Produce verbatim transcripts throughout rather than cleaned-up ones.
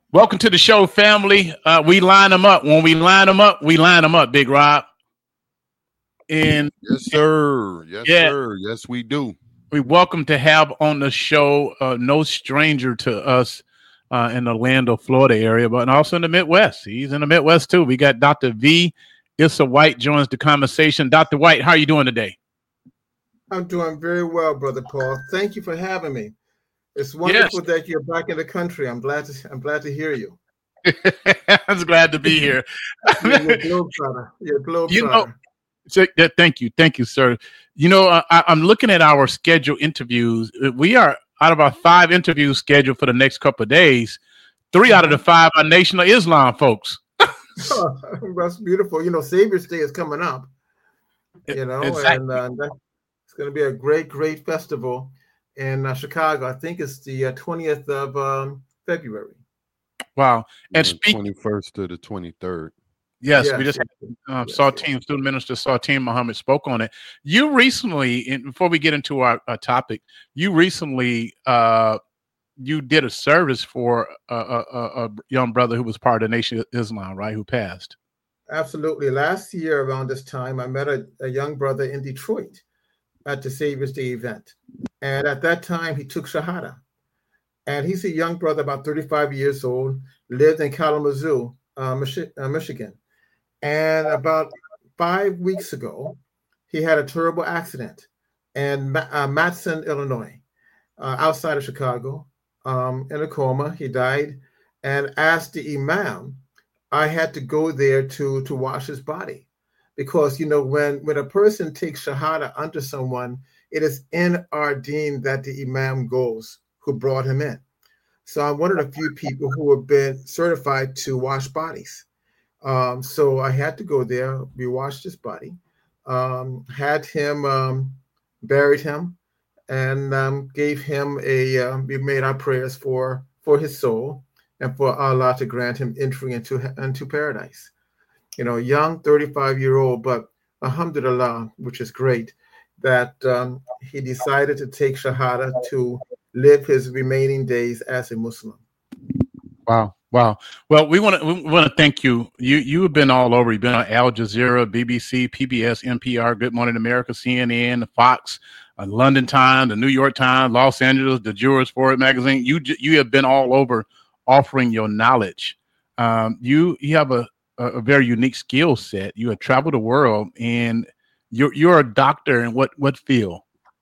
Welcome to the show, family. Uh, we line them up. When we line them up, we line them up, Big Rob. And yes, sir. Yes, yeah, sir. Yes, we do. we welcome to have on the show uh, no stranger to us uh, in the Orlando, Florida area, but also in the Midwest. He's in the Midwest too. We got Doctor V. Issa White joins the conversation. Doctor White, how are you doing today? I'm doing very well, Brother Paul. Thank you for having me. It's wonderful yes. that you're back in the country. I'm glad to I'm glad to hear you. I'm glad to be here. You're a globetrotter. You're a globetrotter. You know, so, yeah, thank you, thank you, sir. You know, uh, I, I'm looking at our scheduled interviews. We are out of our five interviews scheduled for the next couple of days. Three out of the five are Nation of Islam folks. Oh, that's beautiful. You know, Savior's Day is coming up. You know, exactly. and uh, it's going to be a great, great festival in uh, Chicago. I think it's the uh, twentieth of um, February. Wow. And the speak- twenty-first to the twenty-third. Yes, yes, we just uh, yes, Saltine, yes. Student Minister Saltine Muhammad spoke on it. You recently, and before we get into our, our topic, you recently uh, you did a service for a, a, a young brother who was part of the Nation of Islam, right? Who passed. Absolutely. Last year around this time, I met a, a young brother in Detroit at the Savior's Day event. And at that time, he took Shahada. And he's a young brother, about thirty-five years old, lived in Kalamazoo, uh, Michi- uh, Michigan. And about five weeks ago, he had a terrible accident in uh, Matson, Illinois, uh, outside of Chicago, um, in a coma. He died. And as the imam, I had to go there to, to wash his body. Because, you know, when, when a person takes shahada unto someone, it is in our deen that the imam goes who brought him in. So I'm one of the few people who have been certified to wash bodies. Um, so I had to go there. We washed his body, um, had him, um, buried him, and um, gave him a, uh, we made our prayers for, for his soul and for Allah to grant him entry into, into paradise. You know, young thirty-five-year-old, but alhamdulillah, which is great, that um, he decided to take Shahada to live his remaining days as a Muslim. Wow. Wow. Well, we want to we want to thank you. You you have been all over. You've been on Al Jazeera, B B C, P B S, N P R, Good Morning America, C N N, Fox, uh, London Times, the New York Times, Los Angeles, the Jurors for It magazine. You you have been all over offering your knowledge. Um, you you have a, a very unique skill set. You have traveled the world, and you're you're a doctor in what what field?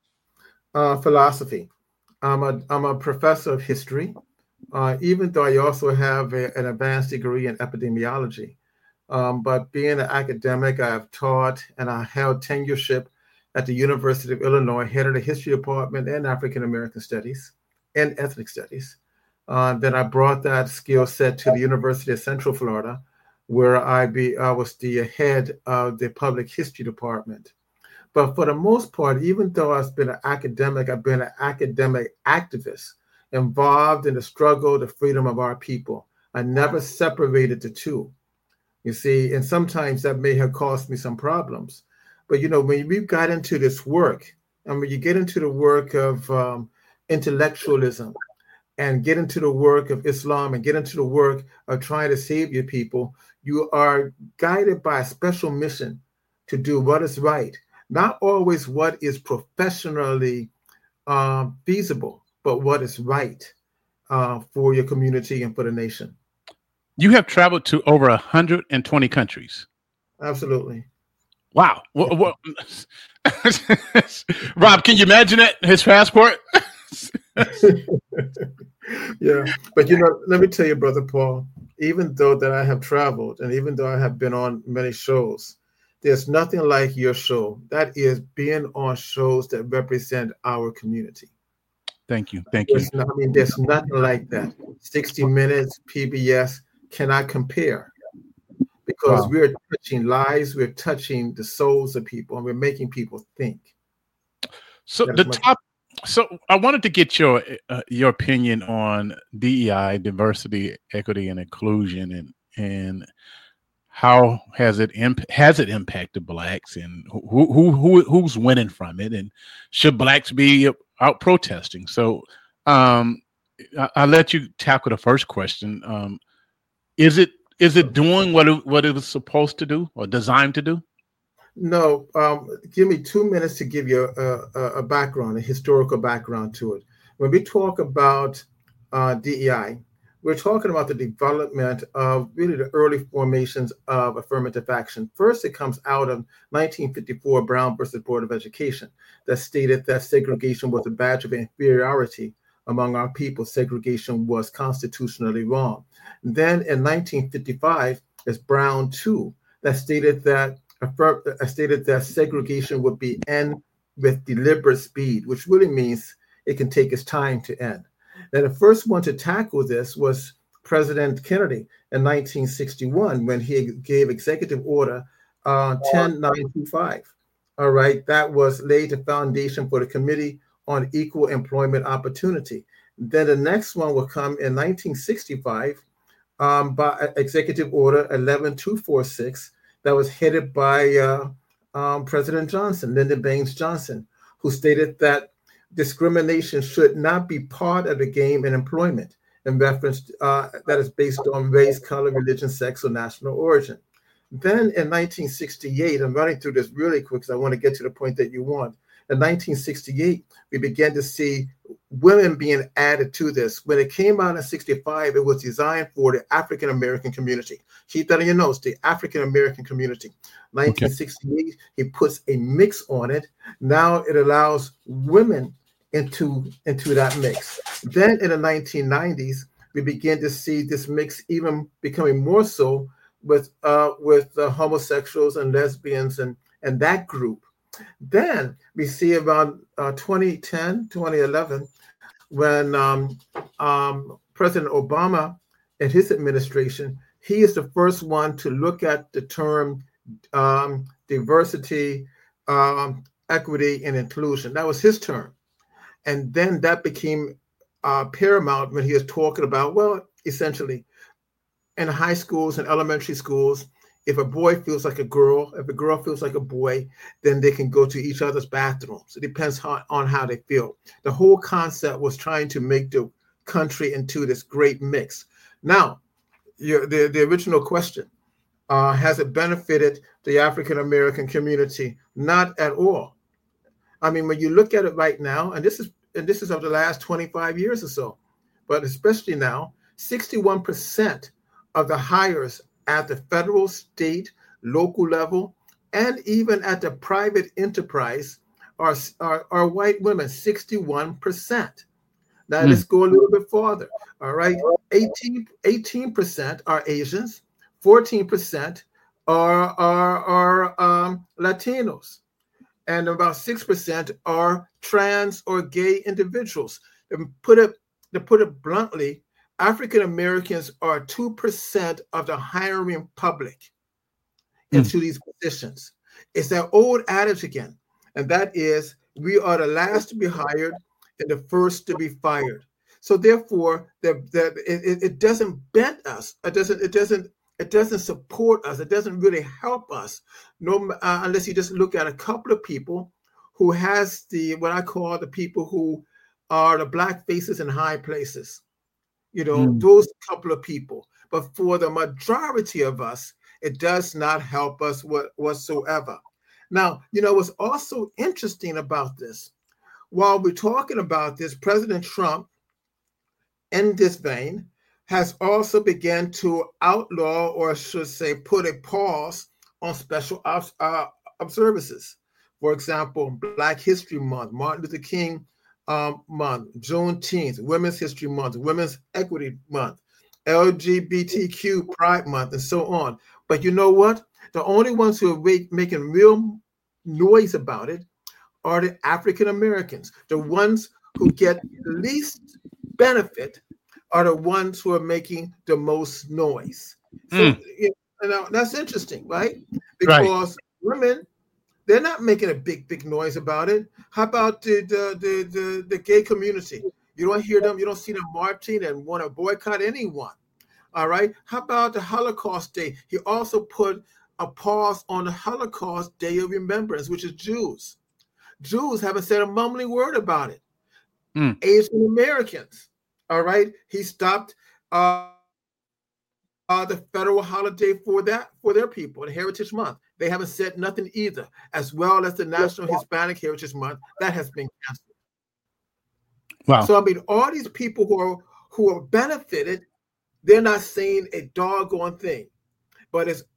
Uh, philosophy. I'm a I'm a professor of history. Uh, even though I also have a, an advanced degree in epidemiology. Um, but being an academic, I have taught and I held tenureship at the University of Illinois, head of the history department and African American studies and ethnic studies. Uh, then I brought that skill set to the University of Central Florida, where I, be, I was the head of the public history department. But for the most part, even though I've been an academic, I've been an academic activist, involved in the struggle, the freedom of our people. I never separated the two, you see, and sometimes that may have caused me some problems. But, you know, when we got into this work, and when you get into the work of um, intellectualism and get into the work of Islam and get into the work of trying to save your people, you are guided by a special mission to do what is right, not always what is professionally uh, feasible, but what is right uh, for your community and for the nation. You have traveled to over one hundred twenty countries. Absolutely. Wow. What, what, Rob, can you imagine that? His passport? Yeah. But, you know, let me tell you, Brother Paul, even though that I have traveled and even though I have been on many shows, there's nothing like your show. That is being on shows that represent our community. Thank you. Thank there's you. Not, I mean, there's nothing like that. sixty minutes, P B S cannot compare because wow. we're touching lives, we're touching the souls of people, and we're making people think. So the top. So I wanted to get your uh, your opinion on D E I, diversity, equity, and inclusion, and and how has it imp- has it impacted blacks, and who who who who's winning from it, and should blacks be out protesting? So, um, I, I'll let you tackle the first question. Um, is it is it doing what it, what it was supposed to do or designed to do? No, um, give me two minutes to give you a, a, a background, a historical background to it. When we talk about uh, D E I, we're talking about the development of really the early formations of affirmative action. First, it comes out of nineteen fifty-four Brown versus Board of Education that stated that segregation was a badge of inferiority among our people. Segregation was constitutionally wrong. Then in nineteen fifty-five, there's Brown two that stated that I stated that segregation would be end with deliberate speed, which really means it can take its time to end. Now, the first one to tackle this was President Kennedy in nineteen sixty-one when he gave Executive Order uh, ten nine twenty-five. All right, that was laid the foundation for the Committee on Equal Employment Opportunity. Then the next one will come in nineteen sixty-five um, by Executive Order eleven two forty-six. That was headed by uh, um, President Johnson, Lyndon Baines Johnson, who stated that discrimination should not be part of the game in employment, in reference uh, that is based on race, color, religion, sex, or national origin. Then in nineteen sixty-eight, I'm running through this really quick because I want to get to the point that you want. In nineteen sixty-eight, we began to see women being added to this. When it came out in sixty-five, it was designed for the African American community. Keep that in your notes, the African American community. nineteen sixty-eight, okay. He puts a mix on it. Now it allows women into, into that mix. Then in the nineteen nineties, we begin to see this mix even becoming more so with uh, with uh, homosexuals and lesbians and, and that group. Then we see around uh, twenty ten, twenty eleven, when um, um, President Obama and his administration, he is the first one to look at the term um, diversity, um, equity, and inclusion. That was his term. And then that became uh, paramount when he was talking about, well, essentially, in high schools and elementary schools, if a boy feels like a girl, if a girl feels like a boy, then they can go to each other's bathrooms. It depends how, on how they feel. The whole concept was trying to make the country into this great mix. Now, your, the, the original question, uh, has it benefited the African-American community? Not at all. I mean, when you look at it right now, and this is and this is of the last twenty-five years or so, but especially now, sixty-one percent of the hires at the federal, state, local level, and even at the private enterprise are, are, are white women, sixty-one percent. Now, mm. let's go a little bit farther. All right, eighteen, eighteen percent are Asians, fourteen percent are, are, are um, Latinos, and about six percent are trans or gay individuals. And put it, to put it bluntly, African Americans are two percent of the hiring public into mm. these positions. It's that old adage again, and that is we are the last to be hired and the first to be fired. So therefore, the, the, it, it doesn't bend us. It doesn't. It doesn't. It doesn't support us. It doesn't really help us. No, uh, unless you just look at a couple of people who has the what I call the people who are the black faces in high places. You know, mm. those couple of people. But for the majority of us, it does not help us what, whatsoever. Now, you know, what's also interesting about this, while we're talking about this, President Trump, in this vein, has also begun to outlaw, or I should say, put a pause on special ob- uh, observances. For example, Black History Month, Martin Luther King Um, month, Juneteenth, Women's History Month, Women's Equity Month, L G B T Q Pride Month, and so on. But you know what? The only ones who are make, making real noise about it are the African Americans. The ones who get least benefit are the ones who are making the most noise. So mm. you know, that's interesting, right? Because right. women, they're not making a big, big noise about it. How about the, the the the the gay community? You don't hear them, you don't see them marching and want to boycott anyone. All right. How about the Holocaust Day? He also put a pause on the Holocaust Day of Remembrance, which is Jews. Jews haven't said a mumbling word about it. Mm. Asian Americans, All right. He stopped uh, uh, the federal holiday for that for their people, the Heritage Month. They haven't said nothing either, as well as the National Hispanic Heritage Month that has been canceled. Wow. So I mean, all these people who are who are benefited, they're not saying a doggone thing, but it's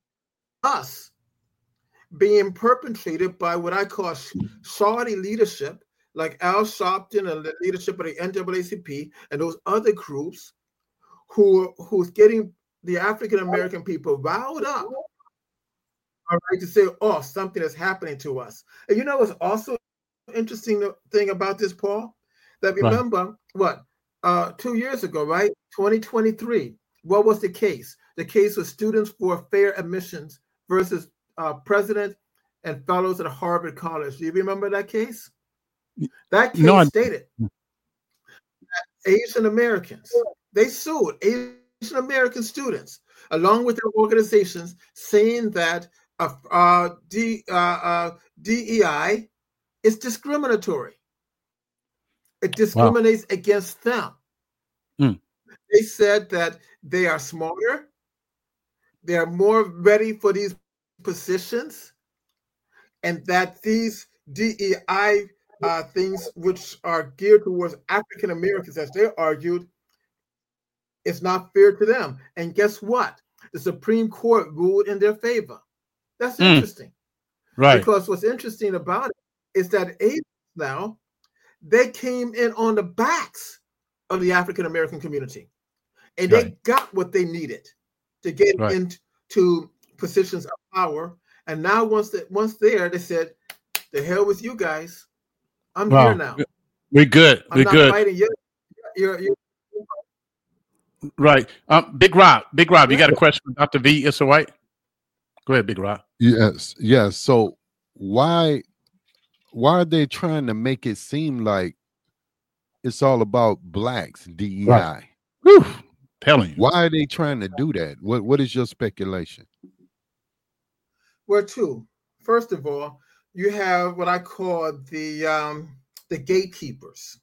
us being perpetrated by what I call shoddy leadership, like Al Sharpton and the leadership of the N double A C P and those other groups who who's getting the African American people riled up, all right, to say, oh, something is happening to us. And you know what's also interesting thing about this, Paul? That remember right. what uh, two years ago, right? twenty twenty-three. What was the case? The case was Students for Fair Admissions versus uh, President and Fellows at Harvard College. Do you remember that case? That case no, I... stated that Asian Americans, they sued Asian American students along with their organizations, saying that uh, uh, D, uh, uh, D E I is discriminatory. It discriminates wow. against them. Mm. They said that they are smarter, they are more ready for these positions, and that these D E I uh, things, which are geared towards African Americans, as they argued, is not fair to them. And guess what? The Supreme Court ruled in their favor. That's mm. interesting. Right. Because what's interesting about it is that Asians now, they came in on the backs of the African American community, and right. they got what they needed to get right. into positions of power. And now, once that once there, they said, "The hell with you guys! I'm wow. here now. We're good. I'm We're not good." Fighting you. You're, you're, right, um, Big Rob. Big Rob, you got a question for Doctor V. Issa White? Go ahead, Big Rob. Yes, yes. So why? Why are they trying to make it seem like it's all about blacks, D E I? Right. Whew, telling you. Why are they trying to do that? What What is your speculation? Well, two. First of all, you have what I call the um, the gatekeepers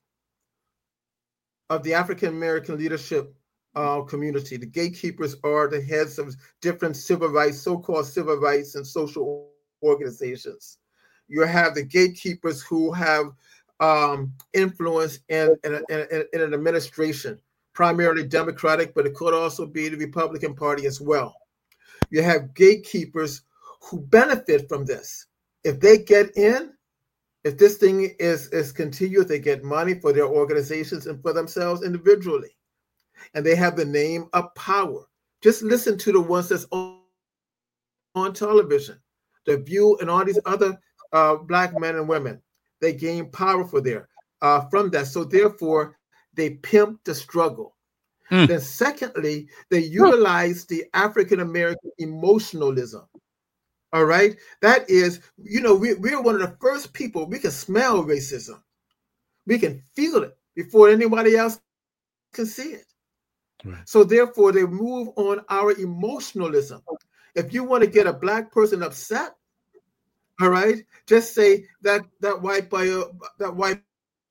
of the African American leadership uh, community. The gatekeepers are the heads of different civil rights, so-called civil rights and social organizations. You have the gatekeepers who have um, influence in, in, in, in an administration, primarily Democratic, but it could also be the Republican Party as well. You have gatekeepers who benefit from this. If they get in, if this thing is, is continued, they get money for their organizations and for themselves individually. And they have the name of power. Just listen to the ones that's on, on television, The View and all these other Uh, black men and women. They gain power for there uh, from that. So therefore, they pimp the struggle. Mm. Then secondly, they utilize the African American emotionalism. All right. That is, you know, we, we're one of the first people, we can smell racism. We can feel it before anybody else can see it. Right. So therefore, they move on our emotionalism. If you want to get a black person upset, all right, just say that that white boy, that white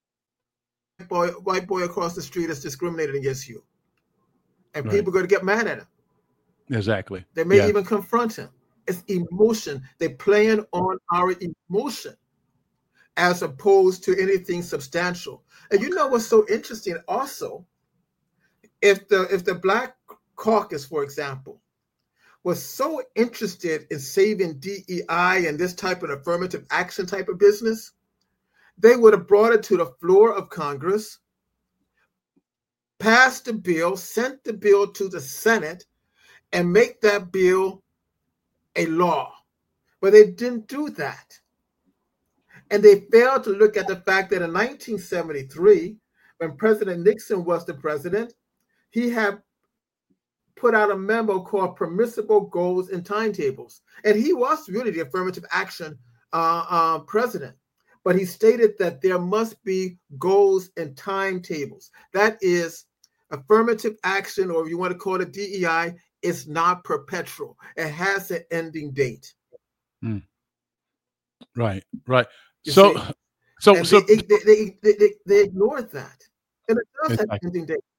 boy, white boy across the street is discriminating against you, and right. people are going to get mad at him. Exactly. They may yeah. even confront him. It's emotion. They're playing on our emotion, as opposed to anything substantial. And you know what's so interesting? Also, if the if the Black Caucus, for example, was so interested in saving D E I and this type of affirmative action type of business, they would have brought it to the floor of Congress, passed the bill, sent the bill to the Senate, and make that bill a law. But they didn't do that. And they failed to look at the fact that in nineteen seventy-three, when President Nixon was the president, he had put out a memo called Permissible Goals and Timetables. And he was really the affirmative action uh, uh, president. But he stated that there must be goals and timetables. That is, affirmative action, or if you want to call it D E I, is not perpetual. It has an ending date. Mm. Right, right. You so, see? so, and so they, they, they, they, they ignored that. And it does It's have like, ending date.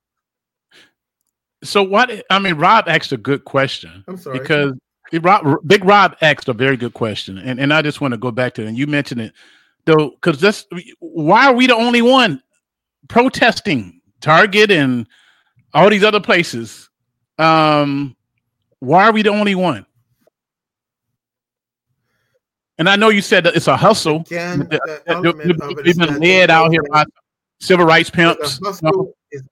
so what? I mean, Rob asked a good question I'm sorry. because Rob, Big Rob asked a very good question, and, and I just want to go back to it. And you mentioned it though, because this, why are we the only one protesting Target and all these other places? Um, why are we the only one? And I know you said that it's a hustle. Again, The, the the, element the, of it we've is been that they led know out here that by civil rights the pimps. You know? hustle is.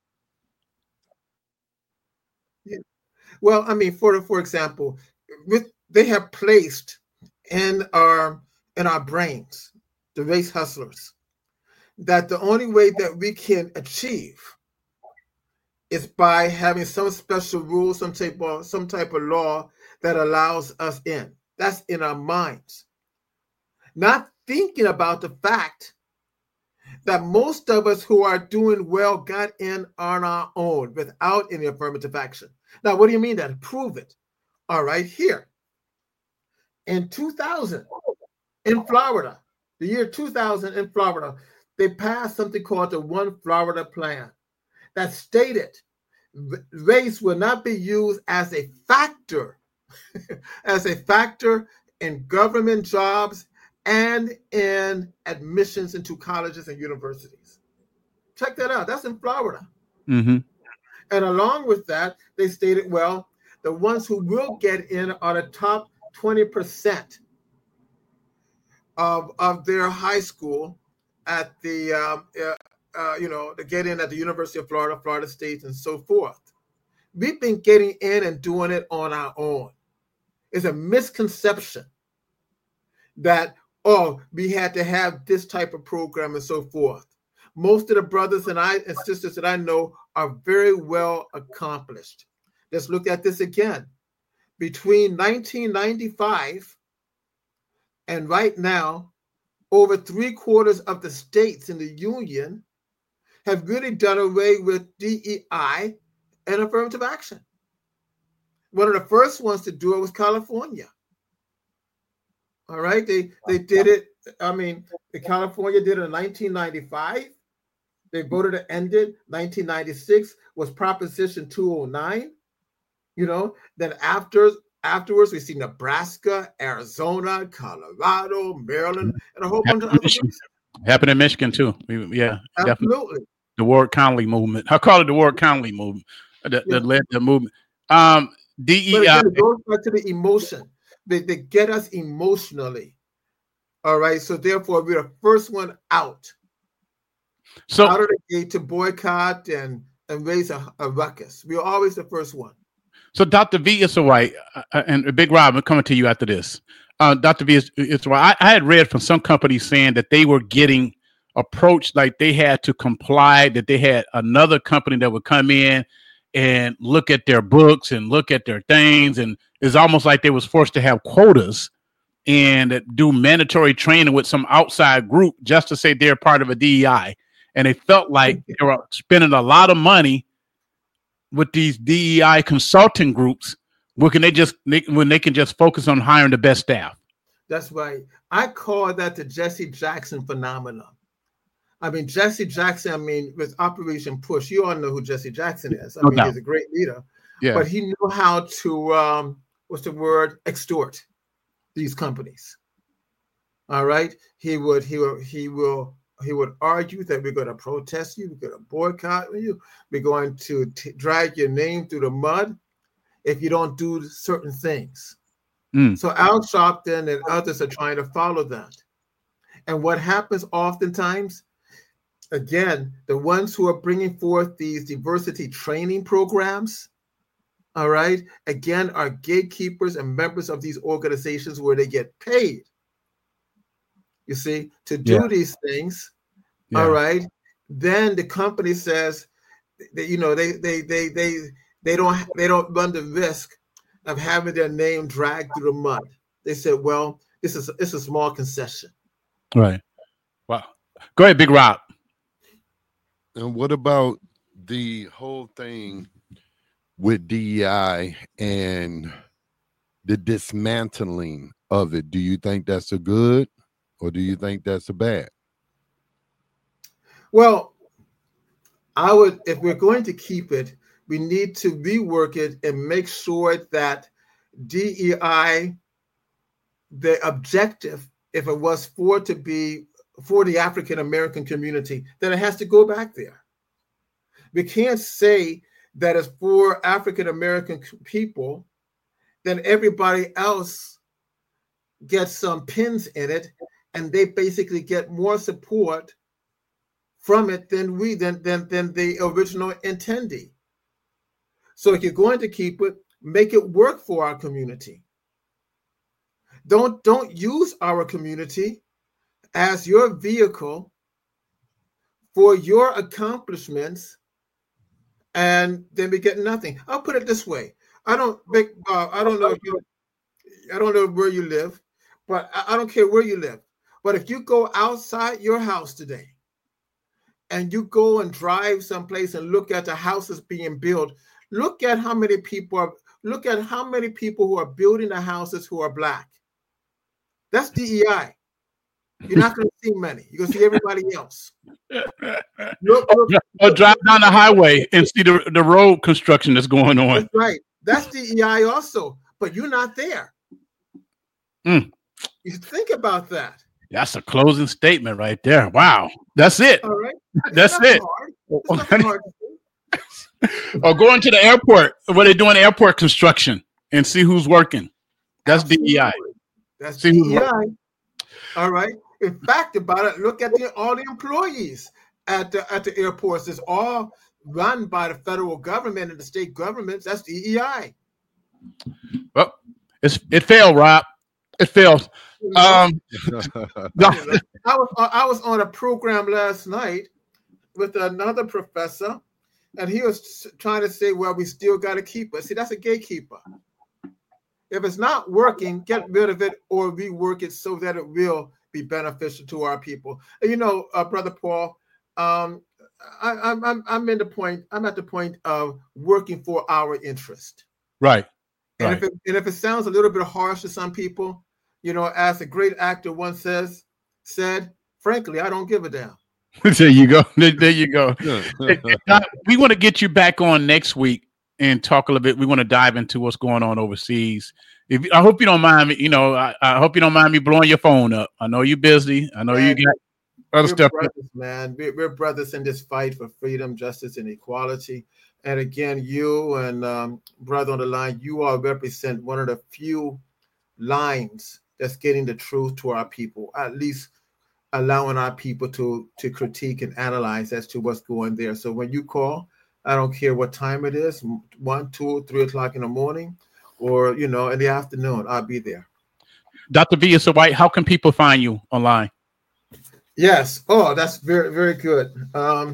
Yeah. Well, I mean, for for example, with they have placed in our in our brains the race hustlers that the only way that we can achieve is by having some special rule, some type of some type of law that allows us in. That's in our minds. Not thinking about the fact that most of us who are doing well got in on our own without any affirmative action. Now, what do you mean that? Prove it. All right, here. In two thousand, in Florida, the year two thousand in Florida, they passed something called the One Florida Plan that stated race will not be used as a factor, as a factor in government jobs and in admissions into colleges and universities. Check that out. That's in Florida. Mm-hmm. And along with that, they stated, well, the ones who will get in are the top twenty percent of, of their high school at the, um, uh, uh, you know, to get in at the University of Florida, Florida State, and so forth. We've been getting in and doing it on our own. It's a misconception that, oh, we had to have this type of program and so forth. Most of the brothers and I and sisters that I know are very well accomplished. Let's look at this again. Between nineteen ninety-five and right now, over three quarters of the states in the union have really done away with D E I and affirmative action. One of the first ones to do it was California. All right, they they did it. I mean, the California did it in nineteen ninety-five. They voted to end it. nineteen ninety-six was Proposition two oh nine. You know, then after afterwards we see Nebraska, Arizona, Colorado, Maryland, and a whole bunch of other places. Happened in Michigan too. We, yeah, absolutely. Definitely. The Ward Conley movement. I call it the Ward Conley movement. That, yeah. that led the movement. Um, D E I. But again, it goes back to the emotion. They, they get us emotionally. All right. So therefore, we're the first one out. So out of the gate to boycott and, and raise a, a ruckus. We're always the first one. So Doctor V Issawhite, uh, and Big Rob, I'm coming to you after this. Uh, Doctor V Issawhite, I, I had read from some companies saying that they were getting approached like they had to comply, that they had another company that would come in and look at their books and look at their things. And it's almost like they was forced to have quotas and do mandatory training with some outside group just to say they're part of a D E I. And they felt like they were spending a lot of money with these D E I consulting groups, where can they just when they can just focus on hiring the best staff. That's right. I call that the Jesse Jackson phenomenon. I mean, Jesse Jackson, I mean, with Operation Push, you all know who Jesse Jackson is. I no mean, doubt. He's a great leader. Yeah. But he knew how to, um, what's the word, extort these companies. All right. He would, he will, he will, he would argue that we're going to protest you, we're going to boycott you, we're going to t- drag your name through the mud if you don't do certain things. Mm. So Al Sharpton and others are trying to follow that. And what happens oftentimes, again, the ones who are bringing forth these diversity training programs, all right, again, are gatekeepers and members of these organizations where they get paid, you see, to do yeah. these things, yeah. all right. Then the company says that, you know, they they they they they don't they don't run the risk of having their name dragged through the mud. They said, well, this is it's a small concession. Right. Wow. Go ahead, Big Rob. And what about the whole thing with D E I and the dismantling of it? Do you think that's a good or do you think that's a bad? Well, I would, if we're going to keep it, we need to rework it and make sure that D E I, the objective, if it was for to be for the African American community, then it has to go back there. We can't say that it's for African American people, then everybody else gets some pins in it, and they basically get more support from it than we than than than the original intendee. So if you're going to keep it, make it work for our community. Don't don't use our community as your vehicle for your accomplishments, and then we get nothing. I'll put it this way: I don't, Big Bob, I don't know if you, I don't know where you live, but I, I don't care where you live. But if you go outside your house today, and you go and drive someplace and look at the houses being built, look at how many people are. Look at how many people who are building the houses who are Black. That's D E I. You're not going to see many. You're going to see everybody else. Look, look, or drive down the highway and see the, the road construction that's going on. That's right. That's D E I also, but you're not there. Mm. You think about that. That's a closing statement right there. Wow. That's it. All right. That's it. Hard. Or going to the airport where they're doing airport construction and see who's working. That's Absolutely. D E I. That's see D E I. All right. In fact, about it, look at the, all the employees at the at the airports. It's all run by the federal government and the state governments. That's D E I. Well, it's it failed, Rob. It failed. Um, I was I was on a program last night with another professor, and he was trying to say, well, we still got to keep it. See, that's a gatekeeper. If it's not working, get rid of it or rework it so that it will be beneficial to our people. And you know, uh, Brother Paul, um, I, I'm I'm I'm in the point. I'm at the point of working for our interest. Right. And right. if it, and if it sounds a little bit harsh to some people, you know, as a great actor once says said, frankly, I don't give a damn. There you go. There, there you go. We want to get you back on next week and talk a little bit. We want to dive into what's going on overseas. If I hope you don't mind me, you know, I, I hope you don't mind me blowing your phone up. I know you're busy. I know man, you got other we're stuff. Brothers, man, we're, we're brothers in this fight for freedom, justice, and equality. And again, you and um, brother on the line, you all represent one of the few lines that's getting the truth to our people, at least allowing our people to to critique and analyze as to what's going there. So when you call, I don't care what time it is, one, two, three o'clock in the morning, or, you know, in the afternoon, I'll be there. Doctor Villa White, how can people find you online? Yes. Oh, that's very, very good. Um,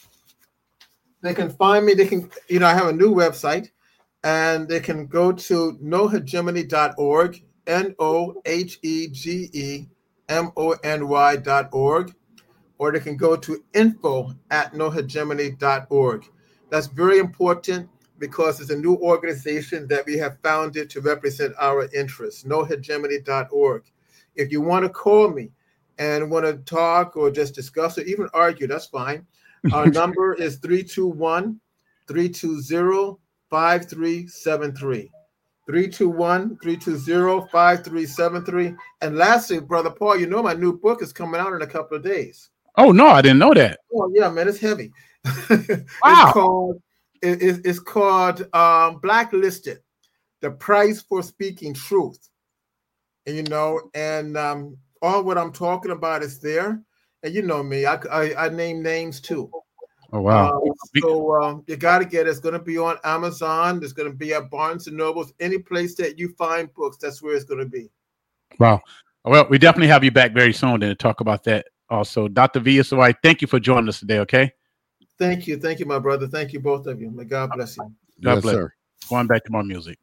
they can find me. They can, you know, I have a new website, and they can go to no hegemony dot org, N O H E G E M O N Y dot org, or they can go to info at no hegemony dot org. That's very important because it's a new organization that we have founded to represent our interests, no hegemony dot org. If you want to call me and want to talk or just discuss or even argue, that's fine. Our number is three two one, three two zero, five three seven three. three two one, three two zero, five three seven three. And lastly, Brother Paul, you know my new book is coming out in a couple of days. Oh, no, I didn't know that. Oh, yeah, man, it's heavy. Wow. It's called, it, it, it's called um, Blacklisted, The Price for Speaking Truth. And, you know, and um, all what I'm talking about is there. And you know me, I, I, I name names too. Oh, wow. Uh, so um, you got to get it. It's going to be on Amazon. It's going to be at Barnes and Nobles. Any place that you find books, that's where it's going to be. Wow. Well, we definitely have you back very soon then to talk about that also. Doctor Villa White, thank you for joining us today, okay? Thank you. Thank you, my brother. Thank you, both of you. May God bless you. God yes, bless. Sir. Going back to more music.